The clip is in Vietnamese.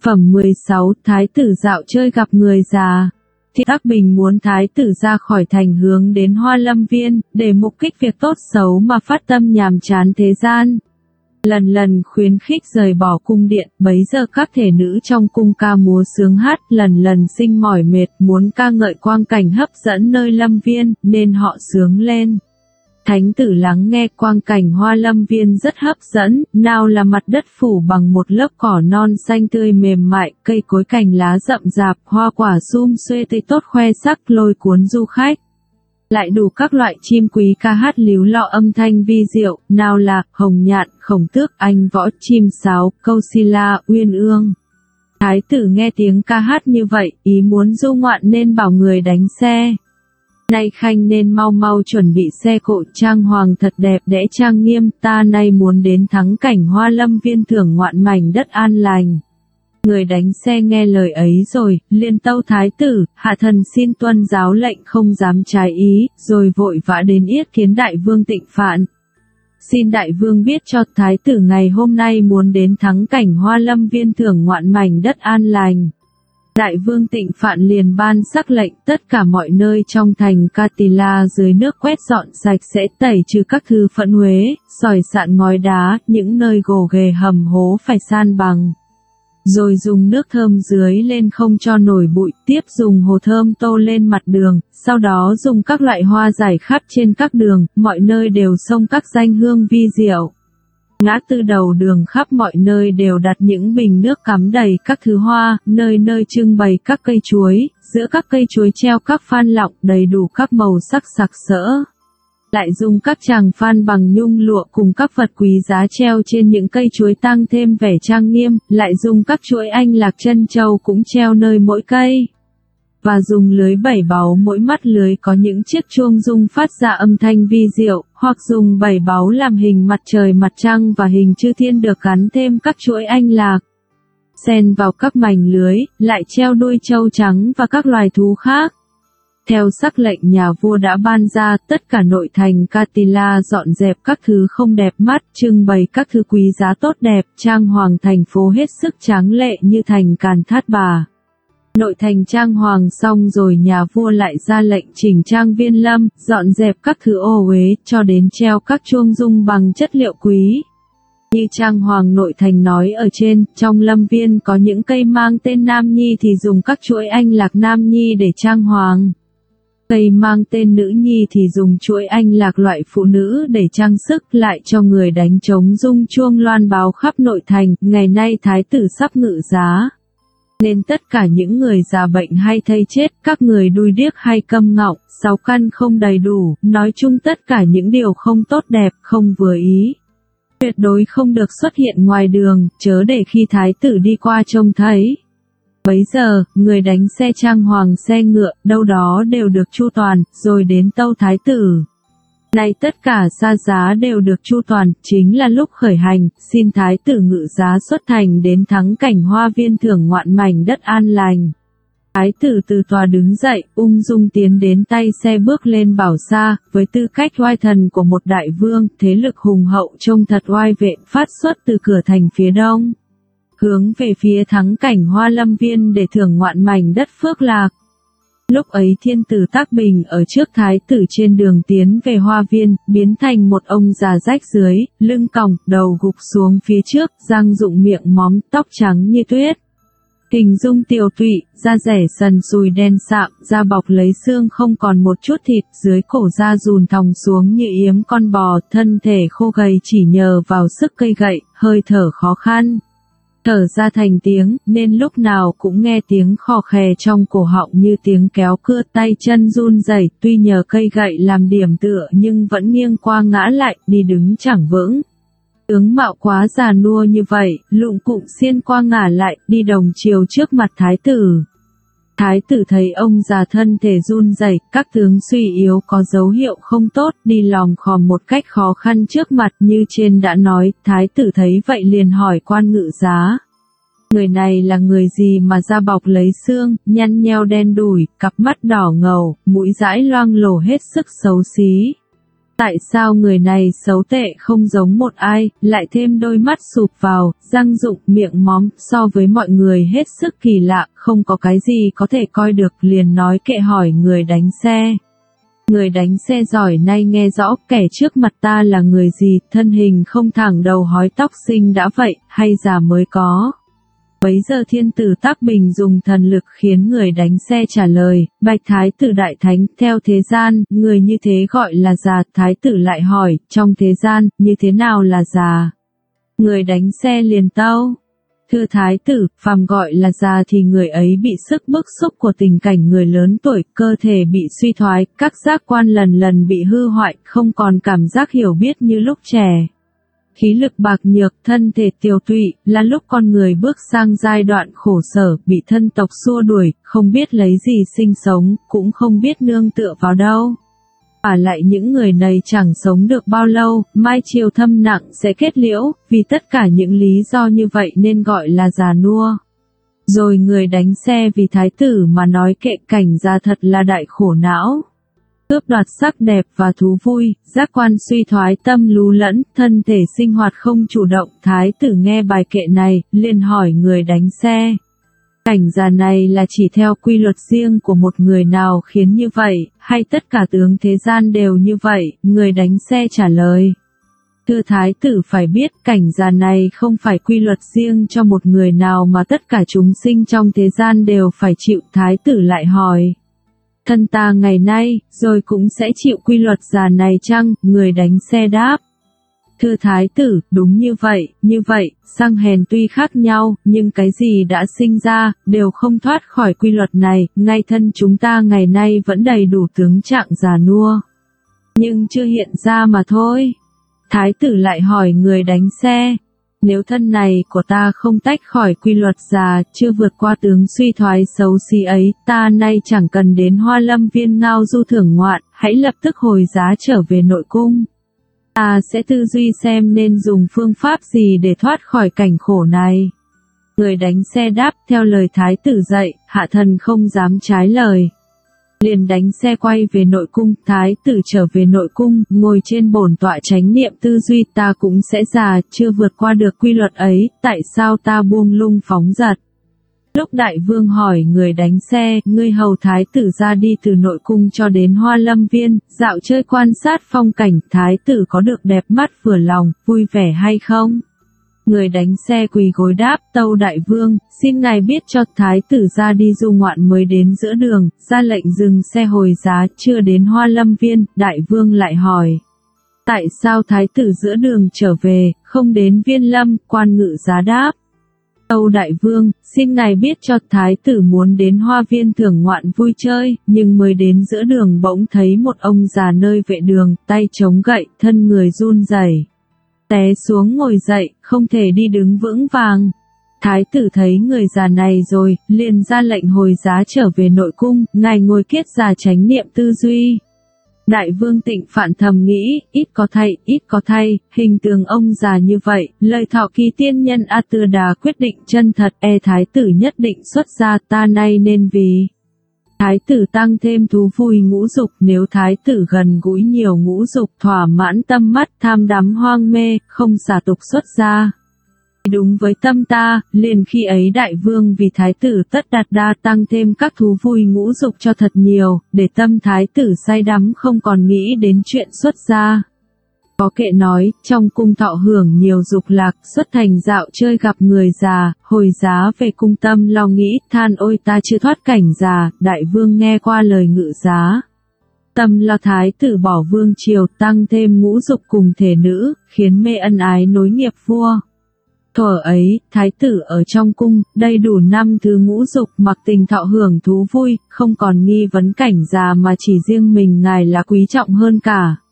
Phẩm 16, Thái tử dạo chơi gặp người già. Thì Tắc Bình muốn Thái tử ra khỏi thành hướng đến Hoa Lâm Viên, để mục kích việc tốt xấu mà phát tâm nhàm chán thế gian. Lần lần khuyến khích rời bỏ cung điện, bấy giờ các thể nữ trong cung ca múa sướng hát, lần lần sinh mỏi mệt, muốn ca ngợi quang cảnh hấp dẫn nơi Lâm Viên, nên họ sướng lên. Thánh tử lắng nghe, quang cảnh Hoa Lâm Viên rất hấp dẫn, nào là mặt đất phủ bằng một lớp cỏ non xanh tươi mềm mại, cây cối cành lá rậm rạp, hoa quả sum xuê tươi tốt khoe sắc lôi cuốn du khách. Lại đủ các loại chim quý ca hát líu lọ âm thanh vi diệu, nào là hồng nhạn, khổng tước, anh võ, chim sáo, câu si la, uyên ương. Thái tử nghe tiếng ca hát như vậy, ý muốn du ngoạn nên bảo người đánh xe. Nay khanh nên mau mau chuẩn bị xe cộ trang hoàng thật đẹp đẽ trang nghiêm, ta nay muốn đến thắng cảnh Hoa Lâm Viên thưởng ngoạn mảnh đất an lành. Người đánh xe nghe lời ấy rồi, liền tâu thái tử, hạ thần xin tuân giáo lệnh không dám trái ý, rồi vội vã đến yết kiến đại vương Tịnh Phạn. Xin đại vương biết cho thái tử ngày hôm nay muốn đến thắng cảnh Hoa Lâm Viên thưởng ngoạn mảnh đất an lành. Đại vương Tịnh Phạn liền ban sắc lệnh tất cả mọi nơi trong thành Katila dưới nước quét dọn sạch sẽ, tẩy trừ các thứ phẫn uế, sỏi sạn ngói đá, những nơi gồ ghề hầm hố phải san bằng. Rồi dùng nước thơm dưới lên không cho nổi bụi, tiếp dùng hồ thơm tô lên mặt đường, sau đó dùng các loại hoa rải khắp trên các đường, mọi nơi đều xông các danh hương vi diệu. Ngã tư đầu đường khắp mọi nơi đều đặt những bình nước cắm đầy các thứ hoa, nơi nơi trưng bày các cây chuối, giữa các cây chuối treo các phan lọng đầy đủ các màu sắc sặc sỡ. Lại dùng các tràng phan bằng nhung lụa cùng các vật quý giá treo trên những cây chuối tăng thêm vẻ trang nghiêm, lại dùng các chuỗi anh lạc trân châu cũng treo nơi mỗi cây. Và dùng lưới bảy báu mỗi mắt lưới có những chiếc chuông rung phát ra âm thanh vi diệu, hoặc dùng bảy báu làm hình mặt trời mặt trăng và hình chư thiên được gắn thêm các chuỗi anh lạc. Xen vào các mảnh lưới, lại treo đuôi trâu trắng và các loài thú khác. Theo sắc lệnh nhà vua đã ban ra, tất cả nội thành Katila dọn dẹp các thứ không đẹp mắt, trưng bày các thứ quý giá tốt đẹp, trang hoàng thành phố hết sức tráng lệ như thành Càn Thát Bà. Nội thành trang hoàng xong rồi nhà vua lại ra lệnh chỉnh trang Viên Lâm, dọn dẹp các thứ ô uế, cho đến treo các chuông rung bằng chất liệu quý. Như trang hoàng nội thành nói ở trên, trong Lâm Viên có những cây mang tên Nam Nhi thì dùng các chuỗi anh lạc Nam Nhi để trang hoàng. Cây mang tên Nữ Nhi thì dùng chuỗi anh lạc loại phụ nữ để trang sức, lại cho người đánh trống rung chuông loan báo khắp nội thành, ngày nay thái tử sắp ngự giá. Nên tất cả những người già bệnh hay thây chết, các người đuôi điếc hay câm ngọng, sáu căn không đầy đủ, nói chung tất cả những điều không tốt đẹp, không vừa ý. Tuyệt đối không được xuất hiện ngoài đường, chớ để khi thái tử đi qua trông thấy. Bấy giờ, người đánh xe trang hoàng xe ngựa, đâu đó đều được chu toàn, rồi đến tâu thái tử. Này tất cả xa giá đều được chu toàn, chính là lúc khởi hành, xin thái tử ngự giá xuất thành đến thắng cảnh Hoa Viên thưởng ngoạn mảnh đất an lành. Thái tử từ tòa đứng dậy, ung dung tiến đến tay xe bước lên bảo xa, với tư cách oai thần của một đại vương, thế lực hùng hậu trông thật oai vệ, phát xuất từ cửa thành phía đông. Hướng về phía thắng cảnh Hoa Lâm Viên để thưởng ngoạn mảnh đất phước lạc. Lúc ấy thiên tử Tắc Bình ở trước thái tử trên đường tiến về Hoa Viên, biến thành một ông già rách dưới, lưng còng, đầu gục xuống phía trước, răng rụng miệng móm, tóc trắng như tuyết. Hình dung tiều tụy, da rẻ sần sùi đen sạm, da bọc lấy xương không còn một chút thịt, dưới cổ da rùn thòng xuống như yếm con bò, thân thể khô gầy chỉ nhờ vào sức cây gậy, hơi thở khó khăn. Thở ra thành tiếng, nên lúc nào cũng nghe tiếng khò khè trong cổ họng như tiếng kéo cưa, tay chân run rẩy, tuy nhờ cây gậy làm điểm tựa nhưng vẫn nghiêng qua ngã lại, đi đứng chẳng vững. Tướng mạo quá già nua như vậy, lụng cụng xiên qua ngả lại, đi đồng chiều trước mặt thái tử. Thái tử thấy ông già thân thể run rẩy, các tướng suy yếu có dấu hiệu không tốt, đi lòm khòm một cách khó khăn trước mặt như trên đã nói, thái tử thấy vậy liền hỏi quan ngự giá. Người này là người gì mà da bọc lấy xương, nhăn nheo đen đủi, cặp mắt đỏ ngầu, mũi dãi loang lổ hết sức xấu xí. Tại sao người này xấu tệ không giống một ai, lại thêm đôi mắt sụp vào, răng rụng, miệng móm, so với mọi người hết sức kỳ lạ, không có cái gì có thể coi được, liền nói kệ hỏi người đánh xe. Người đánh xe giỏi nay nghe rõ, kẻ trước mặt ta là người gì, thân hình không thẳng đầu hói tóc xinh đã vậy, hay già mới có. Bấy giờ thiên tử Tắc Bình dùng thần lực khiến người đánh xe trả lời, bạch thái tử đại thánh, theo thế gian, người như thế gọi là già, thái tử lại hỏi, trong thế gian, như thế nào là già? Người đánh xe liền tâu. Thưa thái tử, phàm gọi là già thì người ấy bị sức bức xúc của tình cảnh người lớn tuổi, cơ thể bị suy thoái, các giác quan lần lần bị hư hoại, không còn cảm giác hiểu biết như lúc trẻ. Khí lực bạc nhược, thân thể tiều tụy, là lúc con người bước sang giai đoạn khổ sở, bị thân tộc xua đuổi, không biết lấy gì sinh sống, cũng không biết nương tựa vào đâu. Và lại những người này chẳng sống được bao lâu, mai chiều thâm nặng sẽ kết liễu, vì tất cả những lý do như vậy nên gọi là già nua. Rồi người đánh xe vì thái tử mà nói kệ cảnh già thật là đại khổ não. Cướp đoạt sắc đẹp và thú vui, giác quan suy thoái tâm lú lẫn, thân thể sinh hoạt không chủ động. Thái tử nghe bài kệ này, liền hỏi người đánh xe. Cảnh già này là chỉ theo quy luật riêng của một người nào khiến như vậy, hay tất cả tướng thế gian đều như vậy? Người đánh xe trả lời. Thưa thái tử phải biết cảnh già này không phải quy luật riêng cho một người nào mà tất cả chúng sinh trong thế gian đều phải chịu. Thái tử lại hỏi. Thân ta ngày nay, rồi cũng sẽ chịu quy luật già này chăng? Người đánh xe đáp. Thưa thái tử, đúng như vậy, sang hèn tuy khác nhau, nhưng cái gì đã sinh ra, đều không thoát khỏi quy luật này, ngay thân chúng ta ngày nay vẫn đầy đủ tướng trạng già nua. Nhưng chưa hiện ra mà thôi. Thái tử lại hỏi người đánh xe. Nếu thân này của ta không tách khỏi quy luật già, chưa vượt qua tướng suy thoái xấu xí ấy, ta nay chẳng cần đến Hoa Lâm Viên ngao du thưởng ngoạn, hãy lập tức hồi giá trở về nội cung. Ta sẽ tư duy xem nên dùng phương pháp gì để thoát khỏi cảnh khổ này. Người đánh xe đáp theo lời thái tử dạy, hạ thần không dám trái lời. Liền đánh xe quay về nội cung, thái tử trở về nội cung, ngồi trên bổn tọa chánh niệm tư duy, ta cũng sẽ già, chưa vượt qua được quy luật ấy, tại sao ta buông lung phóng dật? Lúc đại vương hỏi người đánh xe, ngươi hầu thái tử ra đi từ nội cung cho đến Hoa Lâm Viên, dạo chơi quan sát phong cảnh, thái tử có được đẹp mắt vừa lòng, vui vẻ hay không? Người đánh xe quỳ gối đáp, tâu đại vương, xin ngài biết cho thái tử ra đi du ngoạn mới đến giữa đường, ra lệnh dừng xe hồi giá, chưa đến Hoa Lâm Viên. Đại vương lại hỏi, tại sao thái tử giữa đường trở về, không đến Viên Lâm? Quan ngự giá đáp, tâu đại vương, xin ngài biết cho thái tử muốn đến Hoa Viên thưởng ngoạn vui chơi, nhưng mới đến giữa đường bỗng thấy một ông già nơi vệ đường, tay chống gậy, thân người run rẩy. Té xuống ngồi dậy, không thể đi đứng vững vàng. Thái tử thấy người già này rồi, liền ra lệnh hồi giá trở về nội cung, ngài ngồi kiết già chánh niệm tư duy. Đại vương Tịnh Phạn thầm nghĩ, ít có thay, hình tượng ông già như vậy, lời thọ ký tiên nhân A Tư Đà quyết định chân thật, thái tử nhất định xuất gia, ta nay nên vì thái tử tăng thêm thú vui ngũ dục, nếu thái tử gần gũi nhiều ngũ dục, thỏa mãn tâm mắt, tham đắm hoang mê, không xả tục xuất gia. Đúng với tâm ta, liền khi ấy đại vương vì thái tử tất đạt đa tăng thêm các thú vui ngũ dục cho thật nhiều, để tâm thái tử say đắm không còn nghĩ đến chuyện xuất gia. Có kệ nói, trong cung thọ hưởng nhiều dục lạc, xuất thành dạo chơi gặp người già, hồi giá về cung tâm lo nghĩ, than ôi ta chưa thoát cảnh già. Đại vương nghe qua lời ngự giá, tâm lo thái tử bỏ vương triều, tăng thêm ngũ dục cùng thể nữ, khiến mê ân ái nối nghiệp vua. Thuở ấy, thái tử ở trong cung, đầy đủ 5 thứ ngũ dục, mặc tình thọ hưởng thú vui, không còn nghi vấn cảnh già mà chỉ riêng mình ngài là quý trọng hơn cả.